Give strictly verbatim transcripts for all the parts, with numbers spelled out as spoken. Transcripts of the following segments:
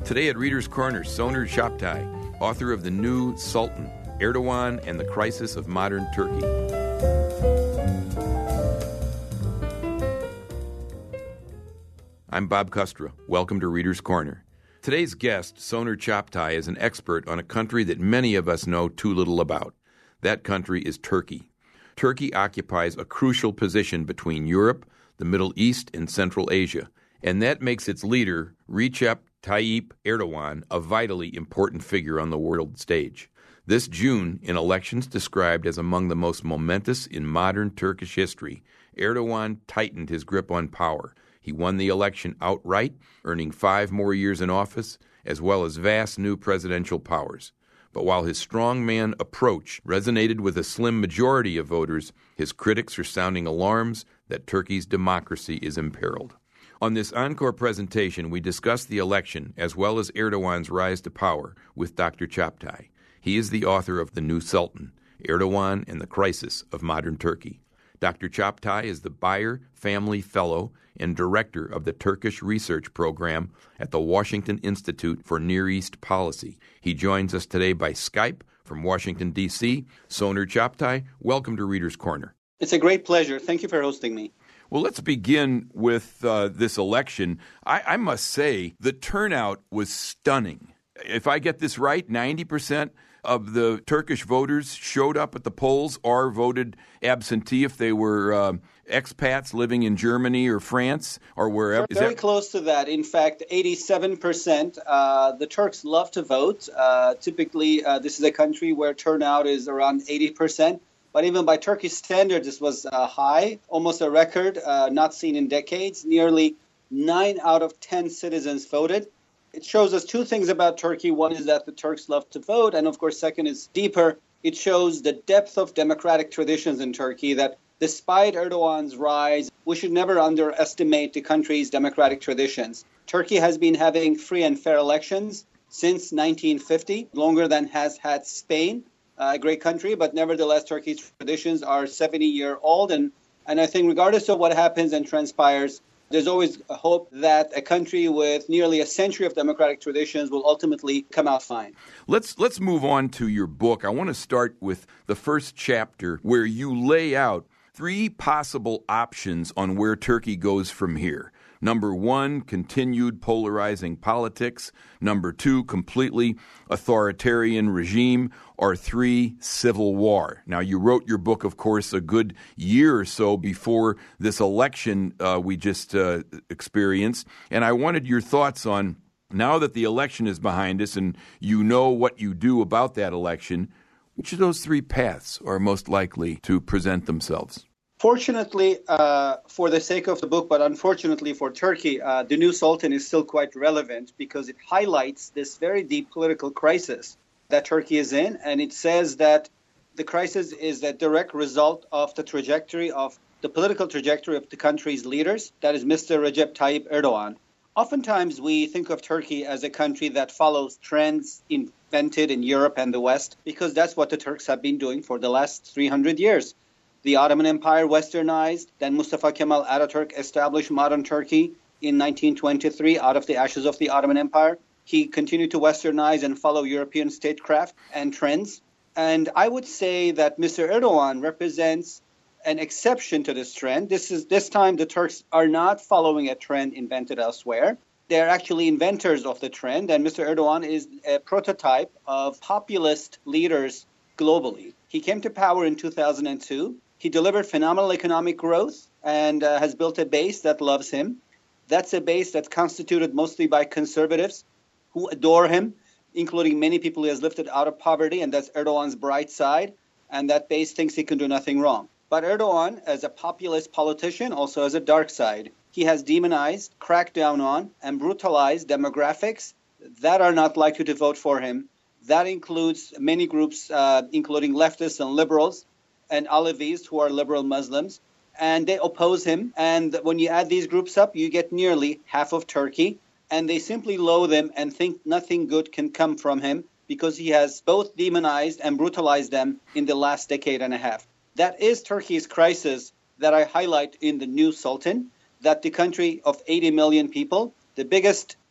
Today at Reader's Corner, Soner Çaptay, author of The New Sultan, Erdogan and the Crisis of Modern Turkey. I'm Bob Kustra. Welcome to Reader's Corner. Today's guest, Soner Çaptay, is an expert on a country that many of us know too little about. That country is Turkey. Turkey occupies a crucial position between Europe, the Middle East, and Central Asia, and that makes its leader, Recep Tayyip Erdogan, a vitally important figure on the world stage. This June, in elections described as among the most momentous in modern Turkish history, Erdogan tightened his grip on power. He won the election outright, earning five more years in office, as well as vast new presidential powers. But while his strongman approach resonated with a slim majority of voters, his critics are sounding alarms that Turkey's democracy is imperiled. On this encore presentation, we discuss the election as well as Erdogan's rise to power with Doctor Çaptay. He is the author of The New Sultan, Erdogan and the Crisis of Modern Turkey. Doctor Çaptay is the Bayer Family Fellow and Director of the Turkish Research Program at the Washington Institute for Near East Policy. He joins us today by Skype from Washington, D C Soner Çaptay, welcome to Reader's Corner. It's a great pleasure. Thank you for hosting me. Well, let's begin with uh, this election. I, I must say the turnout was stunning. If I get this right, ninety percent of the Turkish voters showed up at the polls or voted absentee if they were uh, expats living in Germany or France or wherever. Is Very that... close to that. In fact, eighty-seven percent. Uh, the Turks love to vote. Uh, typically, uh, this is a country where turnout is around eighty percent. But even by Turkish standards, this was uh, high, almost a record, uh, not seen in decades. Nearly nine out of ten citizens voted. It shows us two things about Turkey. One is that the Turks love to vote. And of course, second is deeper. It shows the depth of democratic traditions in Turkey, that despite Erdogan's rise, we should never underestimate the country's democratic traditions. Turkey has been having free and fair elections since nineteen fifty, longer than has had Spain. A great country, but nevertheless, Turkey's traditions are seventy-year-old. And, and I think regardless of what happens and transpires, there's always a hope that a country with nearly a century of democratic traditions will ultimately come out fine. Let's let's move on to your book. I want to start with the first chapter where you lay out three possible options on where Turkey goes from here. Number one, continued polarizing politics. Number two, completely authoritarian regime. Or three, civil war. Now, you wrote your book, of course, a good year or so before this election uh, we just uh, experienced. And I wanted your thoughts on, now that the election is behind us and you know what you do about that election, which of those three paths are most likely to present themselves? Fortunately, uh, for the sake of the book, but unfortunately for Turkey, uh, The New Sultan is still quite relevant because it highlights this very deep political crisis that Turkey is in. And it says that the crisis is a direct result of the trajectory of the political trajectory of the country's leaders, that is Mister Recep Tayyip Erdogan. Oftentimes, we think of Turkey as a country that follows trends invented in Europe and the West, because that's what the Turks have been doing for the last three hundred years. The Ottoman Empire westernized, then Mustafa Kemal Ataturk established modern Turkey in nineteen twenty-three out of the ashes of the Ottoman Empire. He continued to westernize and follow European statecraft and trends. And I would say that Mister Erdogan represents an exception to this trend. This is this time the Turks are not following a trend invented elsewhere. They're actually inventors of the trend. And Mister Erdogan is a prototype of populist leaders globally. He came to power in two thousand two. He delivered phenomenal economic growth and uh, has built a base that loves him. That's a base that's constituted mostly by conservatives who adore him, including many people he has lifted out of poverty, and that's Erdogan's bright side, and that base thinks he can do nothing wrong. But Erdogan, as a populist politician, also has a dark side. He has demonized, cracked down on, and brutalized demographics that are not likely to vote for him. That includes many groups, uh, including leftists and liberals, and Alevis, who are liberal Muslims, and they oppose him. And when you add these groups up, you get nearly half of Turkey. And they simply loathe him and think nothing good can come from him because he has both demonized and brutalized them in the last decade and a half. That is Turkey's crisis that I highlight in The New Sultan, that the country of eighty million people, the biggest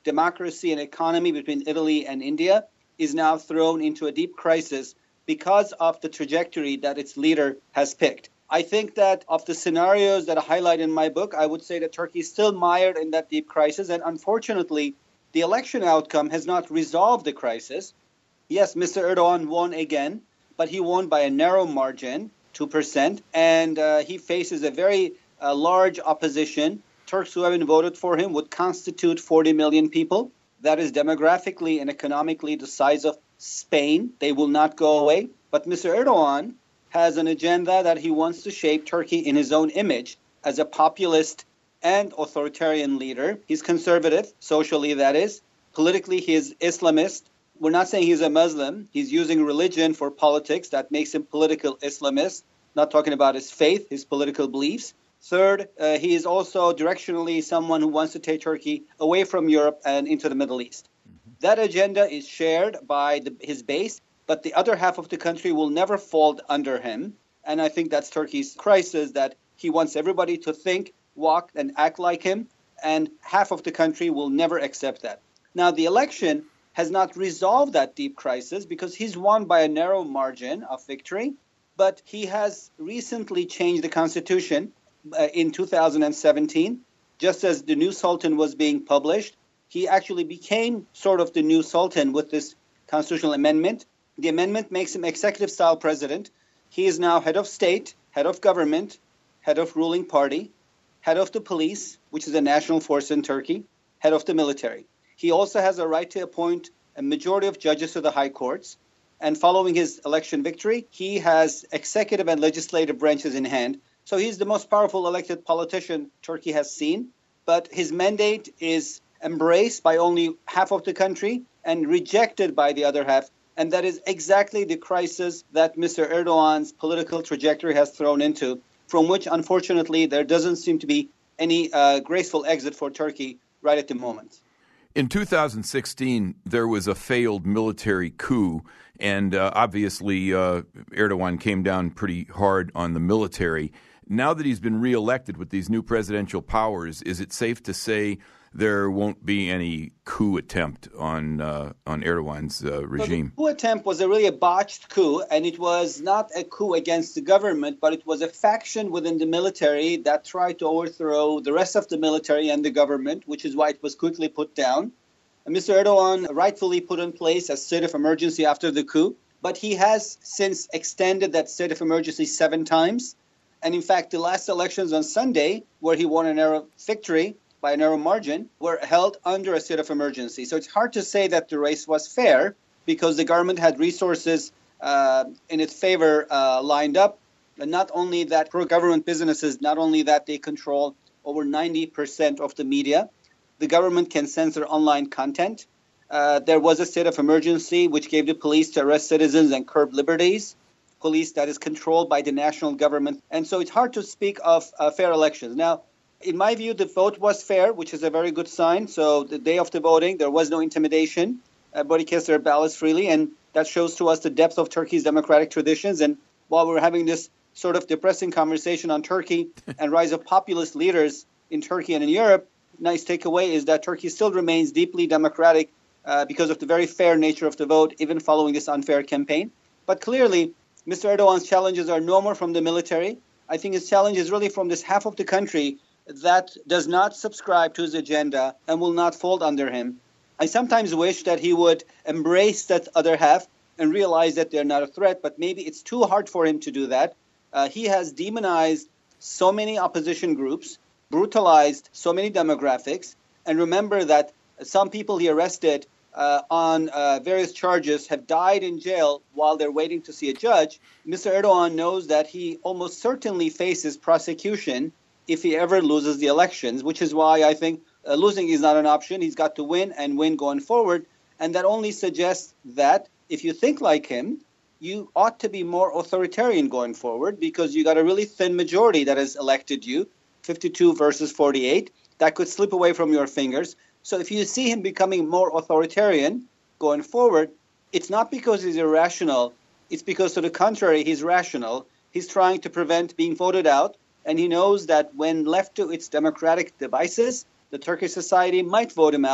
democracy and economy between Italy and India is now thrown into a deep crisis because of the trajectory that its leader has picked. I think that of the scenarios that I highlight in my book, I would say that Turkey is still mired in that deep crisis. And unfortunately, the election outcome has not resolved the crisis. Yes, Mister Erdogan won again, but he won by a narrow margin, two percent. And uh, he faces a very uh, large opposition. Turks who haven't voted for him would constitute forty million people. That is demographically and economically the size of Spain. They will not go away. But Mister Erdogan has an agenda that he wants to shape Turkey in his own image as a populist and authoritarian leader. He's conservative, socially that is. Politically, he is Islamist. We're not saying he's a Muslim. He's using religion for politics. That makes him political Islamist. Not talking about his faith, his political beliefs. Third, uh, he is also directionally someone who wants to take Turkey away from Europe and into the Middle East. Mm-hmm. That agenda is shared by the, his base, but the other half of the country will never fold under him. And I think that's Turkey's crisis, that he wants everybody to think, walk, and act like him, and half of the country will never accept that. Now, the election has not resolved that deep crisis because he's won by a narrow margin of victory, but he has recently changed the constitution uh, in two thousand seventeen. Just as the new sultan was being published, he actually became sort of the new sultan with this constitutional amendment. The amendment makes him executive-style president. He is now head of state, head of government, head of ruling party, head of the police, which is a national force in Turkey, head of the military. He also has a right to appoint a majority of judges to the high courts. And following his election victory, he has executive and legislative branches in hand. So he's the most powerful elected politician Turkey has seen. But his mandate is embraced by only half of the country and rejected by the other half. And that is exactly the crisis that Mister Erdogan's political trajectory has thrown into, from which, unfortunately, there doesn't seem to be any uh, graceful exit for Turkey right at the moment. In two thousand sixteen, there was a failed military coup, and uh, obviously uh, Erdogan came down pretty hard on the military. Now that he's been reelected with these new presidential powers, is it safe to say there won't be any coup attempt on uh, on Erdogan's uh, regime? So the coup attempt was a really a botched coup, and it was not a coup against the government, but it was a faction within the military that tried to overthrow the rest of the military and the government, which is why it was quickly put down. And Mister Erdogan rightfully put in place a state of emergency after the coup, but he has since extended that state of emergency seven times. And in fact, the last elections on Sunday, where he won a narrow victory, by a narrow margin, were held under a state of emergency. So it's hard to say that the race was fair because the government had resources uh, in its favor uh, lined up. And not only that, pro-government businesses, not only that, they control over ninety percent of the media. The government can censor online content. Uh, there was a state of emergency which gave the police to arrest citizens and curb liberties. Police that is controlled by the national government. And so it's hard to speak of uh, fair elections. Now, in my view, the vote was fair, which is a very good sign. So the day of the voting, there was no intimidation. Everybody cast their ballots freely, and that shows to us the depth of Turkey's democratic traditions. And while we're having this sort of depressing conversation on Turkey and rise of populist leaders in Turkey and in Europe, nice takeaway is that Turkey still remains deeply democratic uh, because of the very fair nature of the vote, even following this unfair campaign. But clearly, Mister Erdogan's challenges are no more from the military. I think his challenge is really from this half of the country that does not subscribe to his agenda and will not fold under him. I sometimes wish that he would embrace that other half and realize that they're not a threat, but maybe it's too hard for him to do that. Uh, he has demonized so many opposition groups, brutalized so many demographics, and remember that some people he arrested uh, on uh, various charges have died in jail while they're waiting to see a judge. Mister Erdogan knows that he almost certainly faces prosecution if he ever loses the elections, which is why I think uh, losing is not an option. He's got to win and win going forward. And that only suggests that if you think like him, you ought to be more authoritarian going forward because you got a really thin majority that has elected you, fifty-two versus forty-eight. That could slip away from your fingers. So if you see him becoming more authoritarian going forward, it's not because he's irrational. It's because, to the contrary, he's rational. He's trying to prevent being voted out. And he knows that when left to its democratic devices, the Turkish society might vote him out.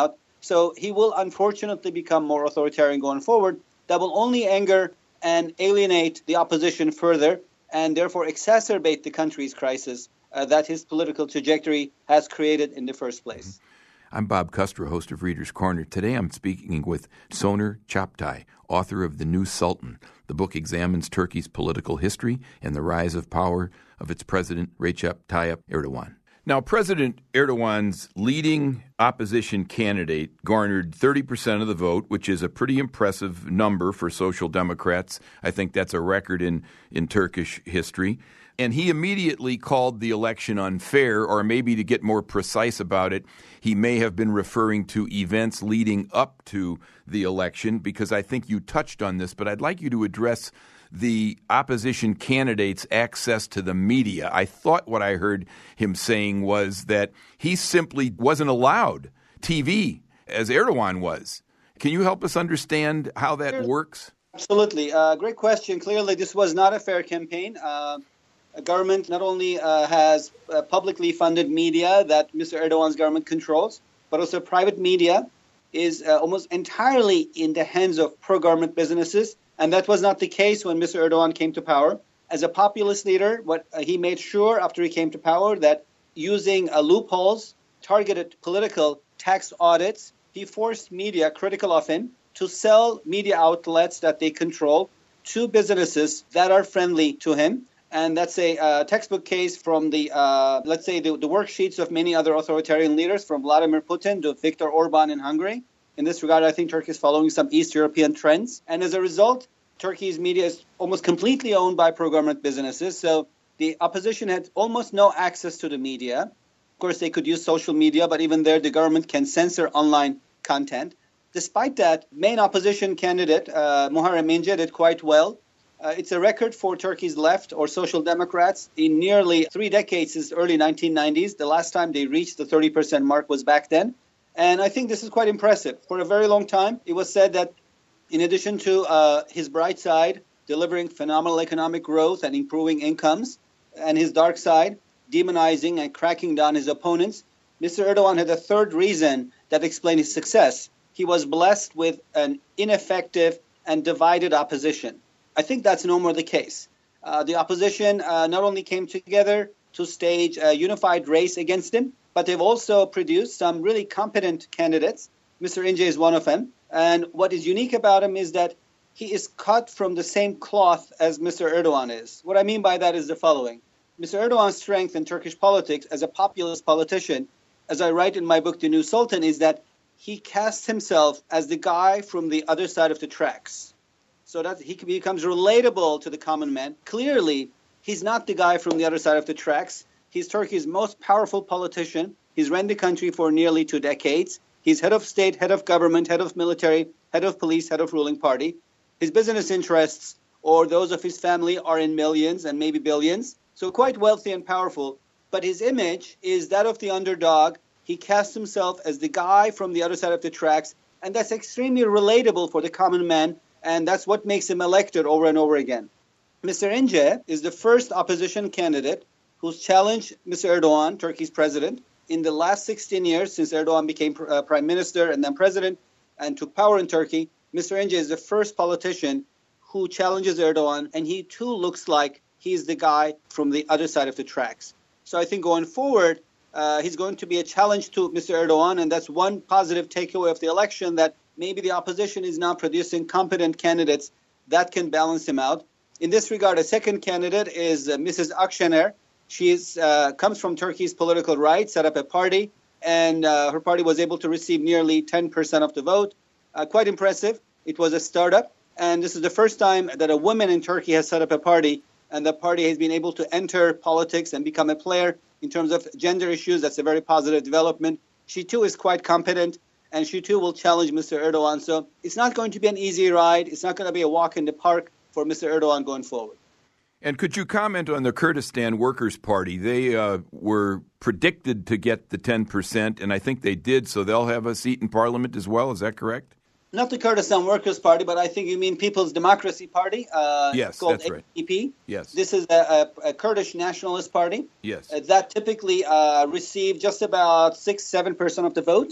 So he will unfortunately become more authoritarian going forward. That will only anger and alienate the opposition further and therefore exacerbate the country's crisis uh, that his political trajectory has created in the first place. I'm Bob Kustra, host of Reader's Corner. Today I'm speaking with Soner Çaptay, author of The New Sultan. The book examines Turkey's political history and the rise of power of its president, Recep Tayyip Erdogan. Now, President Erdogan's leading opposition candidate garnered thirty percent of the vote, which is a pretty impressive number for Social Democrats. I think that's a record in, in Turkish history. And he immediately called the election unfair, or maybe to get more precise about it, he may have been referring to events leading up to the election, because I think you touched on this, but I'd like you to address the opposition candidate's access to the media. I thought what I heard him saying was that he simply wasn't allowed T V as Erdogan was. Can you help us understand how that sure. works? Absolutely. Uh, great question. Clearly, this was not a fair campaign. Uh, a government not only uh, has uh, publicly funded media that Mister Erdogan's government controls, but also private media is uh, almost entirely in the hands of pro-government businesses. And that was not the case when Mister Erdogan came to power. As a populist leader, what uh, he made sure after he came to power that using uh, loopholes, targeted political tax audits, he forced media critical of him to sell media outlets that they control to businesses that are friendly to him. And that's a uh, textbook case from the, uh, let's say, the, the worksheets of many other authoritarian leaders, from Vladimir Putin to Viktor Orban in Hungary. In this regard, I think Turkey is following some East European trends. And as a result, Turkey's media is almost completely owned by pro-government businesses. So the opposition had almost no access to the media. Of course, they could use social media, but even there, the government can censor online content. Despite that, main opposition candidate, uh, Muharrem İnce, did quite well. Uh, it's a record for Turkey's left or social democrats in nearly three decades since the early nineteen nineties. The last time they reached the thirty percent mark was back then. And I think this is quite impressive. For a very long time, it was said that in addition to uh, his bright side, delivering phenomenal economic growth and improving incomes, and his dark side, demonizing and cracking down his opponents, Mister Erdogan had a third reason that explained his success. He was blessed with an ineffective and divided opposition. I think that's no more the case. Uh, the opposition uh, not only came together to stage a unified race against him, but they've also produced some really competent candidates. Mister İnce is one of them. And what is unique about him is that he is cut from the same cloth as Mister Erdogan is. What I mean by that is the following. Mister Erdogan's strength in Turkish politics as a populist politician, as I write in my book, The New Sultan, is that he casts himself as the guy from the other side of the tracks, so that he becomes relatable to the common man. Clearly, he's not the guy from the other side of the tracks. He's Turkey's most powerful politician. He's run the country for nearly two decades. He's head of state, head of government, head of military, head of police, head of ruling party. His business interests, or those of his family, are in millions and maybe billions. So quite wealthy and powerful. But his image is that of the underdog. He casts himself as the guy from the other side of the tracks. And that's extremely relatable for the common man. And that's what makes him elected over and over again. Mister İnce is the first opposition candidate who's challenged Mister Erdogan, Turkey's president, in the last sixteen years since Erdogan became uh, prime minister and then president and took power in Turkey. Mister İnce is the first politician who challenges Erdogan, and he too looks like he's the guy from the other side of the tracks. So I think going forward, uh, he's going to be a challenge to Mister Erdogan, and that's one positive takeaway of the election, that maybe the opposition is now producing competent candidates that can balance him out. In this regard, a second candidate is uh, Missus Akşener. She is, uh, comes from Turkey's political right, set up a party, and uh, her party was able to receive nearly ten percent of the vote. Uh, quite impressive. It was a startup, and this is the first time that a woman in Turkey has set up a party, and the party has been able to enter politics and become a player in terms of gender issues. That's a very positive development. She too is quite competent, and she too will challenge Mister Erdogan. So it's not going to be an easy ride. It's not going to be a walk in the park for Mister Erdogan going forward. And could you comment on the Kurdistan Workers' Party? They uh, were predicted to get the ten percent, and I think they did, so they'll have a seat in parliament as well. Is that correct? Not the Kurdistan Workers' Party, but I think you mean People's Democracy Party. Uh, yes, called that's right. A K P. Yes. This is a, a, a Kurdish nationalist party. Yes. Uh, that typically uh, received just about six, seven percent of the vote.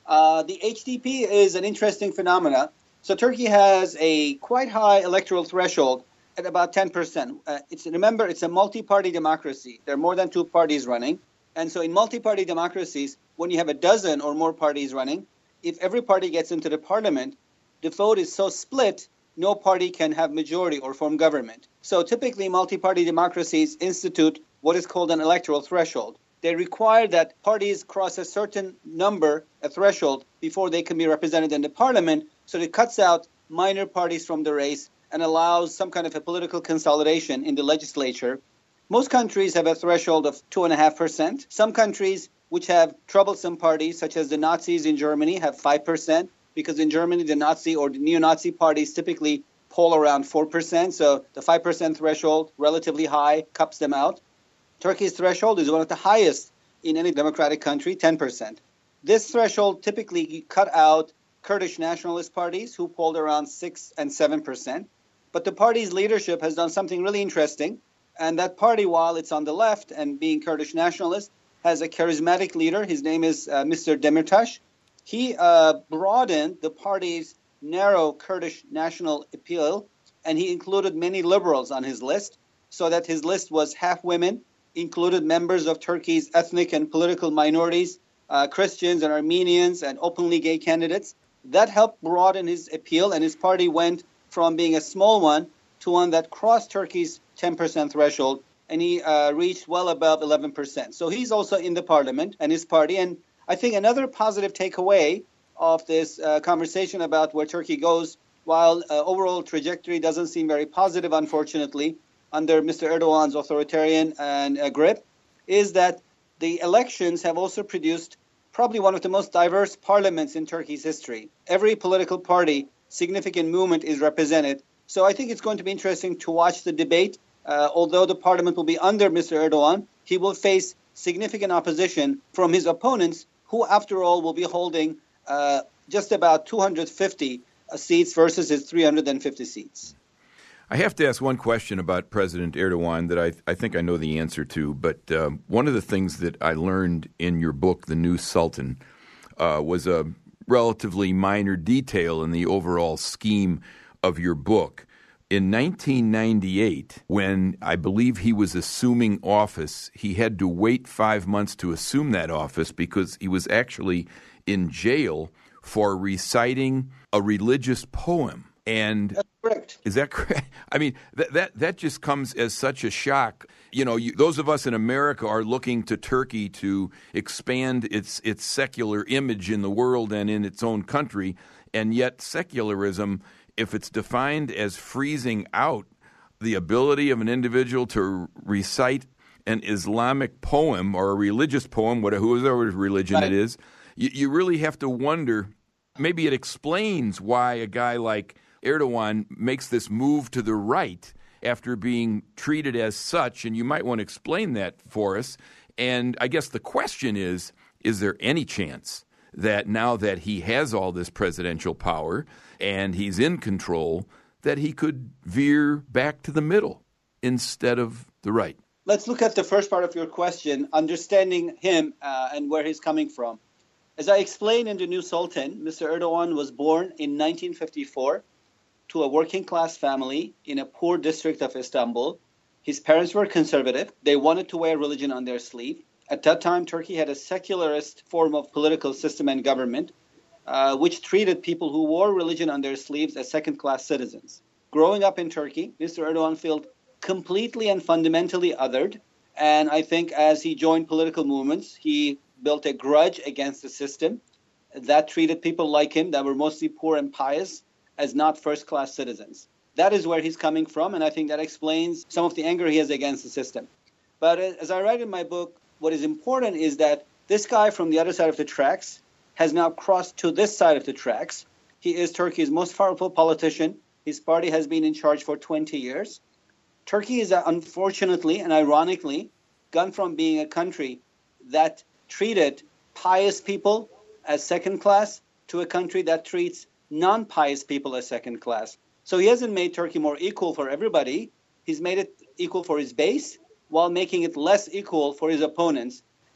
Uh, the H D P is an interesting phenomena. So Turkey has a quite high electoral threshold at about ten percent. Uh, it's remember, it's a multi-party democracy. There are more than two parties running. And so in multi-party democracies, when you have a dozen or more parties running, if every party gets into the parliament, the vote is so split, no party can have majority or form government. So typically multi-party democracies institute what is called an electoral threshold. They require that parties cross a certain number, a threshold, before they can be represented in the parliament. So it cuts out minor parties from the race and allows some kind of a political consolidation in the legislature. Most countries have a threshold of two point five percent. Some countries which have troublesome parties, such as the Nazis in Germany, have five percent, because in Germany the Nazi or the neo-Nazi parties typically poll around four percent. So the five percent threshold, relatively high, cups them out. Turkey's threshold is one of the highest in any democratic country, ten percent. This threshold typically cut out Kurdish nationalist parties who polled around six and seven percent. But the party's leadership has done something really interesting. And that party, while it's on the left and being Kurdish nationalist, has a charismatic leader. His name is uh, Mister Demirtas. He uh, broadened the party's narrow Kurdish national appeal, and he included many liberals on his list, so that his list was half women, included members of Turkey's ethnic and political minorities, uh, Christians and Armenians, and openly gay candidates. That helped broaden his appeal, and his party went from being a small one to one that crossed Turkey's ten percent threshold, and he uh, reached well above eleven percent. So he's also in the parliament, and his party. And I think another positive takeaway of this uh, conversation about where Turkey goes, while uh, overall trajectory doesn't seem very positive, unfortunately, under Mister Erdogan's authoritarian and uh, grip, is that the elections have also produced probably one of the most diverse parliaments in Turkey's history. Every political party, significant movement is represented. So I think it's going to be interesting to watch the debate. Uh, although the parliament will be under Mister Erdogan, he will face significant opposition from his opponents, who, after all, will be holding uh, just about two hundred fifty seats versus his three hundred fifty seats. I have to ask one question about President Erdogan that I, I think I know the answer to, but um, one of the things that I learned in your book, The New Sultan, uh, was a relatively minor detail in the overall scheme of your book. In nineteen ninety-eight, when I believe he was assuming office, he had to wait five months to assume that office because he was actually in jail for reciting a religious poem. And that's correct. Is that correct? I mean, that that that just comes as such a shock. You know, you, those of us in America are looking to Turkey to expand its its secular image in the world and in its own country, and yet secularism, if it's defined as freezing out the ability of an individual to recite an Islamic poem or a religious poem, whatever religion right. it is, you, you really have to wonder. Maybe it explains why a guy like Erdogan makes this move to the right after being treated as such, and you might want to explain that for us. And I guess the question is, is there any chance that now that he has all this presidential power and he's in control, that he could veer back to the middle instead of the right? Let's look at the first part of your question, understanding him uh, and where he's coming from. As I explained in The New Sultan, Mister Erdogan was born in nineteen fifty-four to a working-class family in a poor district of Istanbul. His parents were conservative. They wanted to wear religion on their sleeve. At that time, Turkey had a secularist form of political system and government, uh, which treated people who wore religion on their sleeves as second-class citizens. Growing up in Turkey, Mister Erdogan felt completely and fundamentally othered. And I think as he joined political movements, he built a grudge against the system that treated people like him that were mostly poor and pious as not first-class citizens. That is where he's coming from, and I think that explains some of the anger he has against the system. But as I write in my book, what is important is that this guy from the other side of the tracks has now crossed to this side of the tracks. He is Turkey's most powerful politician. His party has been in charge for twenty years. Turkey is unfortunately and ironically gone from being a country that treated pious people as second class to a country that treats non-pious people as second class. So he hasn't made Turkey more equal for everybody. He's made it equal for his base while making it less equal for his opponents.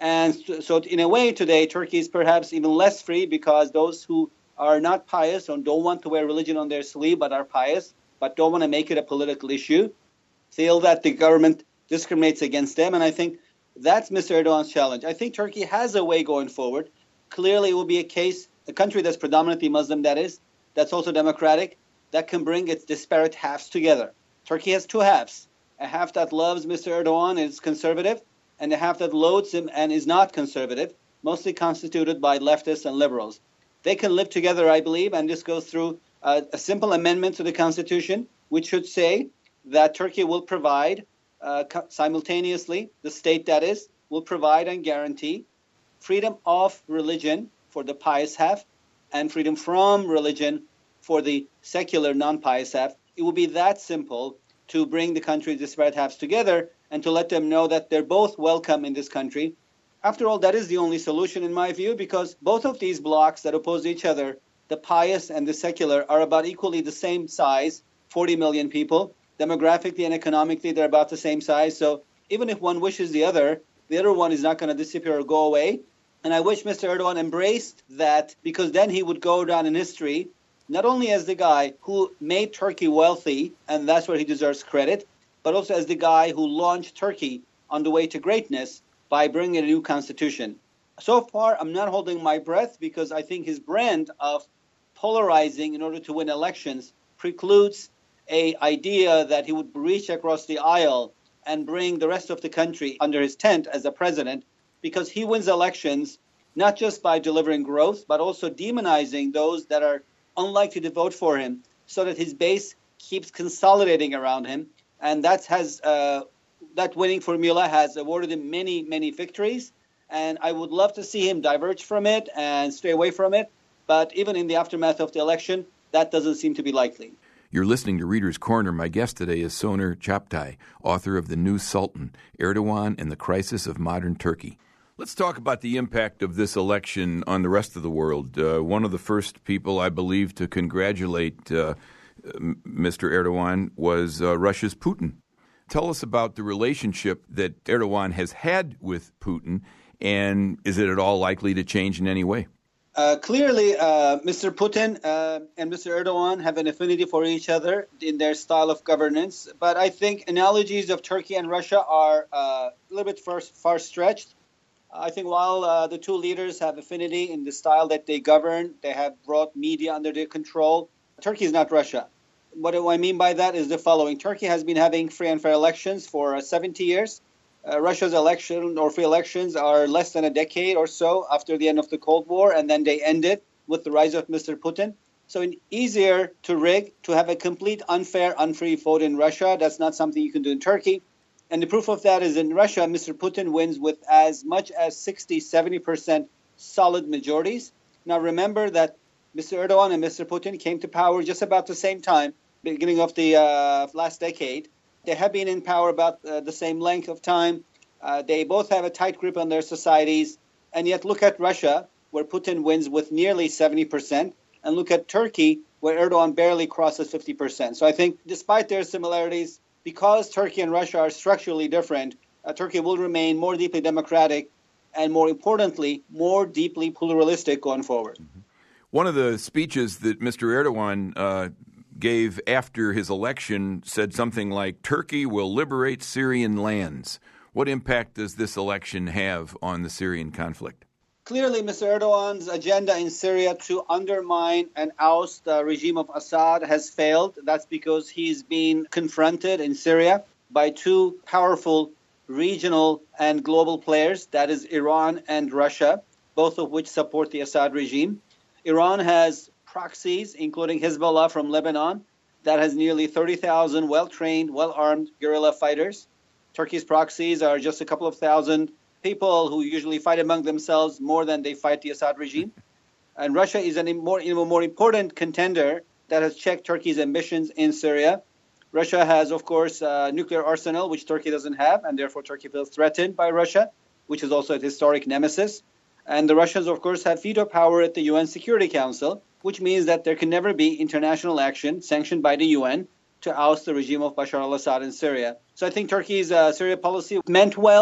And so in a way today, Turkey is perhaps even less free because those who are not pious or don't want to wear religion on their sleeve but are pious, but don't want to make it a political issue, feel that the government discriminates against them. And I think that's Mister Erdogan's challenge. I think Turkey has a way going forward. Clearly, it will be a case, a country that's predominantly Muslim, that is, that's also democratic, that can bring its disparate halves together. Turkey has two halves, a half that loves Mister Erdogan and is conservative, and a half that loathes him and is not conservative, mostly constituted by leftists and liberals. They can live together, I believe, and this goes through uh, a simple amendment to the constitution, which should say that Turkey will provide uh, simultaneously, the state that is, will provide and guarantee freedom of religion for the pious half and freedom from religion for the secular non-pious half. It will be that simple to bring the country's disparate halves together and to let them know that they're both welcome in this country. After all, that is the only solution in my view, because both of these blocs that oppose each other, the pious and the secular, are about equally the same size, forty million people. Demographically and economically, they're about the same size. So even if one wishes the other, the other one is not going to disappear or go away. And I wish Mister Erdogan embraced that, because then he would go down in history not only as the guy who made Turkey wealthy, and that's where he deserves credit, but also as the guy who launched Turkey on the way to greatness by bringing a new constitution. So far, I'm not holding my breath, because I think his brand of polarizing in order to win elections precludes a idea that he would reach across the aisle and bring the rest of the country under his tent as a president, because he wins elections not just by delivering growth, but also demonizing those that are unlikely to vote for him, so that his base keeps consolidating around him. And that has uh, that winning formula has awarded him many, many victories. And I would love to see him diverge from it and stay away from it. But even in the aftermath of the election, that doesn't seem to be likely. You're listening to Reader's Corner. My guest today is Soner Çaptay, author of The New Sultan, Erdogan and the Crisis of Modern Turkey. Let's talk about the impact of this election on the rest of the world. Uh, one of the first people, I believe, to congratulate uh, Mister Erdogan was uh, Russia's Putin. Tell us about the relationship that Erdogan has had with Putin, and is it at all likely to change in any way? Uh, clearly, uh, Mister Putin uh, and Mister Erdogan have an affinity for each other in their style of governance. But I think analogies of Turkey and Russia are uh, a little bit far, far-stretched. I think while uh, the two leaders have affinity in the style that they govern, they have brought media under their control, Turkey is not Russia. What do I mean by that is the following. Turkey has been having free and fair elections for uh, seventy years. Uh, Russia's election or free elections are less than a decade or so after the end of the Cold War, and then they ended with the rise of Mister Putin. So it's easier to rig, to have a complete unfair, unfree vote in Russia. That's not something you can do in Turkey. And the proof of that is in Russia, Mister Putin wins with as much as sixty, seventy percent solid majorities. Now remember that Mister Erdogan and Mister Putin came to power just about the same time, beginning of the uh, last decade. They have been in power about uh, the same length of time. Uh, they both have a tight grip on their societies. And yet look at Russia, where Putin wins with nearly seventy percent. And look at Turkey, where Erdogan barely crosses fifty percent. So I think despite their similarities, because Turkey and Russia are structurally different, uh, Turkey will remain more deeply democratic and, more importantly, more deeply pluralistic going forward. Mm-hmm. One of the speeches that Mister Erdogan uh, gave after his election said something like, Turkey will liberate Syrian lands. What impact does this election have on the Syrian conflict? Clearly, Mister Erdogan's agenda in Syria to undermine and oust the regime of Assad has failed. That's because he's been confronted in Syria by two powerful regional and global players, that is Iran and Russia, both of which support the Assad regime. Iran has proxies, including Hezbollah from Lebanon, that has nearly thirty thousand well-trained, well-armed guerrilla fighters. Turkey's proxies are just a couple of thousand people who usually fight among themselves more than they fight the Assad regime. And Russia is a more, you know, more important contender that has checked Turkey's ambitions in Syria. Russia has, of course, a nuclear arsenal, which Turkey doesn't have, and therefore Turkey feels threatened by Russia, which is also a historic nemesis. And the Russians, of course, have veto power at the U N Security Council, which means that there can never be international action sanctioned by the U N to oust the regime of Bashar al-Assad in Syria. So I think Turkey's uh, Syria policy meant well.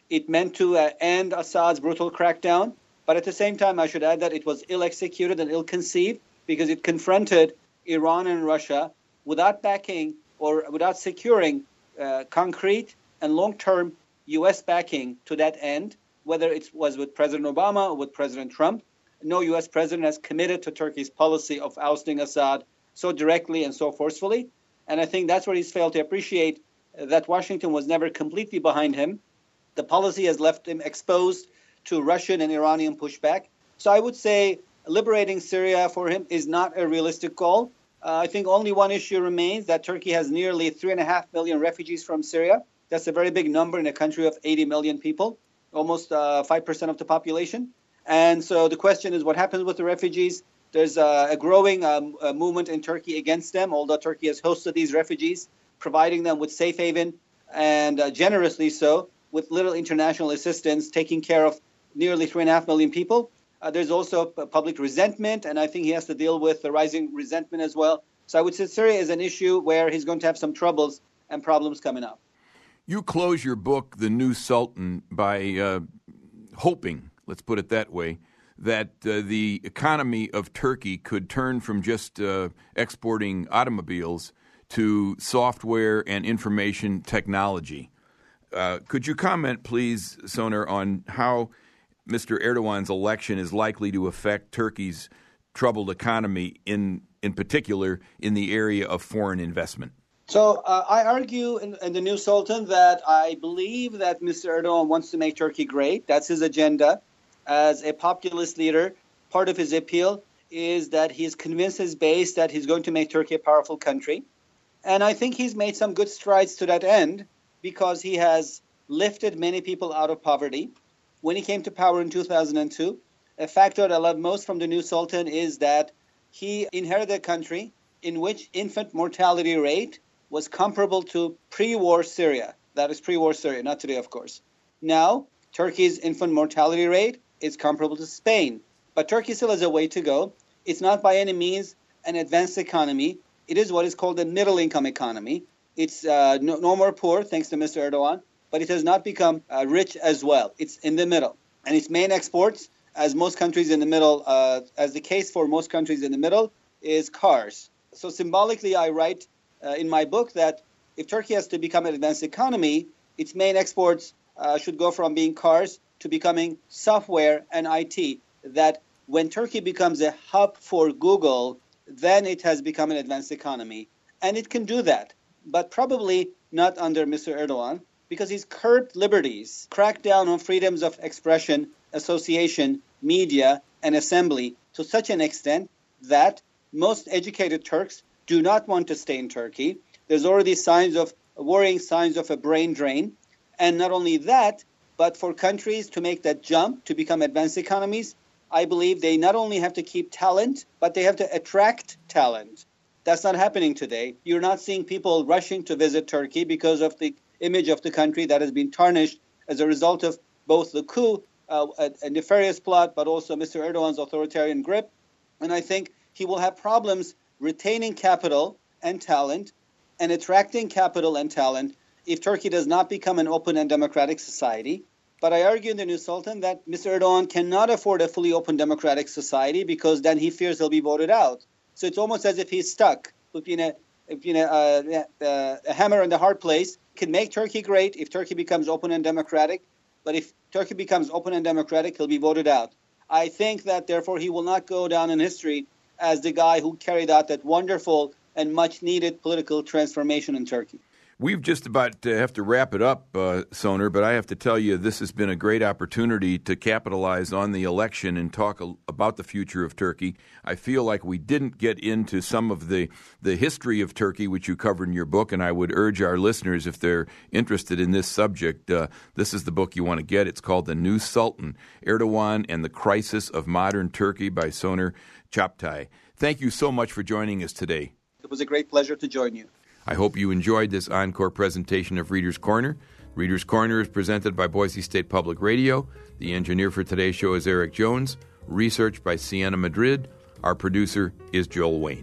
It meant to uh, end Assad's brutal crackdown. But at the same time, I should add that it was ill-executed and ill-conceived because it confronted Iran and Russia without backing or without securing uh, concrete and long-term U S backing to that end, whether it was with President Obama or with President Trump. No U S president has committed to Turkey's policy of ousting Assad so directly and so forcefully. And I think that's where he's failed to appreciate that Washington was never completely behind him. The policy has left him exposed to Russian and Iranian pushback. So I would say liberating Syria for him is not a realistic goal. Uh, I think only one issue remains, that Turkey has nearly three and a half million refugees from Syria. That's a very big number in a country of eighty million people, almost uh, five percent of the population. And so the question is, what happens with the refugees? There's a, a growing um, a movement in Turkey against them, although Turkey has hosted these refugees, providing them with safe haven and uh, generously so, with little international assistance, taking care of nearly three and a half million people. Uh, there's also public resentment, and I think he has to deal with the rising resentment as well. So I would say Syria is an issue where he's going to have some troubles and problems coming up. You close your book, The New Sultan, by uh, hoping, let's put it that way, that uh, the economy of Turkey could turn from just uh, exporting automobiles to software and information technology. Uh, could you comment, please, Soner, on how Mister Erdogan's election is likely to affect Turkey's troubled economy, in in particular in the area of foreign investment? So uh, I argue in, in The New Sultan that I believe that Mister Erdogan wants to make Turkey great. That's his agenda. As a populist leader, part of his appeal is that he's convinced his base that he's going to make Turkey a powerful country. And I think he's made some good strides to that end because he has lifted many people out of poverty. When he came to power in two thousand two, a factor that I love most from the new Sultan is that he inherited a country in which infant mortality rate was comparable to pre-war Syria. That is pre-war Syria, not today, of course. Now, Turkey's infant mortality rate is comparable to Spain. But Turkey still has a way to go. It's not by any means an advanced economy. It is what is called a middle-income economy. It's uh, no, no more poor, thanks to Mister Erdogan, but it has not become uh, rich as well. It's in the middle. And its main exports, as most countries in the middle, uh, as the case for most countries in the middle, is cars. So symbolically, I write uh, in my book that if Turkey has to become an advanced economy, its main exports uh, should go from being cars to becoming software and I T. That when Turkey becomes a hub for Google, then it has become an advanced economy. And it can do that, but probably not under Mister Erdogan, because he's curbed liberties, cracked down on freedoms of expression, association, media, and assembly to such an extent that most educated Turks do not want to stay in Turkey. There's already signs of worrying signs of a brain drain. And not only that, but for countries to make that jump to become advanced economies, I believe they not only have to keep talent, but they have to attract talent. That's not happening today. You're not seeing people rushing to visit Turkey because of the image of the country that has been tarnished as a result of both the coup, uh, a, a nefarious plot, but also Mister Erdogan's authoritarian grip. And I think he will have problems retaining capital and talent and attracting capital and talent if Turkey does not become an open and democratic society. But I argue in the new Sultan that Mister Erdogan cannot afford a fully open democratic society because then he fears he'll be voted out. So it's almost as if he's stuck between a, between a, uh, uh, a hammer and a hard place. Can make Turkey great if Turkey becomes open and democratic, but if Turkey becomes open and democratic, he'll be voted out. I think that, therefore, he will not go down in history as the guy who carried out that wonderful and much-needed political transformation in Turkey. We've just about to have to wrap it up, uh, Soner, but I have to tell you this has been a great opportunity to capitalize on the election and talk a, about the future of Turkey. I feel like we didn't get into some of the, the history of Turkey, which you covered in your book, and I would urge our listeners, if they're interested in this subject, uh, this is the book you want to get. It's called The New Sultan, Erdogan and the Crisis of Modern Turkey by Soner Çaptay. Thank you so much for joining us today. It was a great pleasure to join you. I hope you enjoyed this encore presentation of Reader's Corner. Reader's Corner is presented by Boise State Public Radio. The engineer for today's show is Eric Jones. Research by Sienna Madrid. Our producer is Joel Wayne.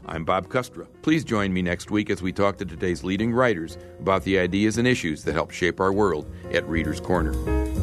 I'm Bob Kustra. Please join me next week as we talk to today's leading writers about the ideas and issues that help shape our world at Reader's Corner.